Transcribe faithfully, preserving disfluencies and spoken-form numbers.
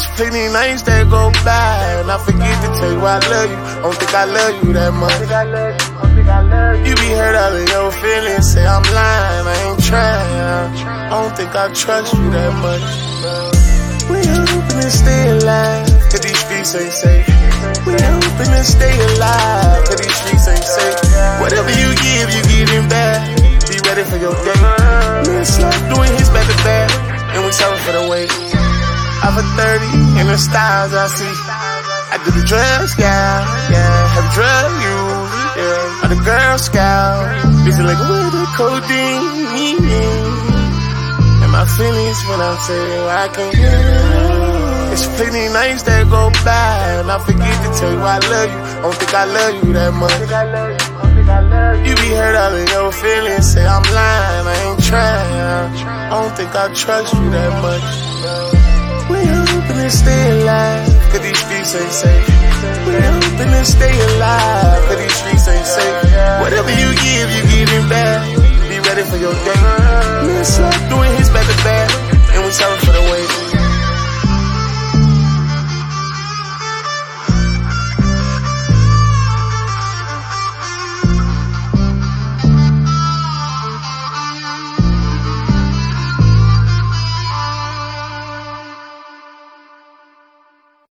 It's plenty nights that go by, and I forget to tell you I love you. Don't think I love you that much. You be hurt all in your feelings, say I'm lying, I ain't trying. I don't think I trust you that much. We hoping to stay alive, cause these streets ain't safe. We hoping to stay alive, cause these streets ain't safe. Whatever you give, you get it back. Be ready for your day. Me and Slug doing his back to back, and we sorry for the wait. I'm a thirty, in the styles I see. I do the drugs, yeah, yeah. Have drug use, yeah. I'm the Girl Scout, busy like with the codeine. And my feelings when I say I can't get it. It's plenty nights that go by, and I forget to tell you I love you. Don't think I love you that much. You be hurt all in your feelings, say I'm lying, I ain't trying. I don't think I trust you that much. We hoping to stay alive, cause these streets ain't safe. We hoping to stay alive, cause these streets ain't safe. Whatever you give, you get it back. Be ready for your day. Me and Slug doing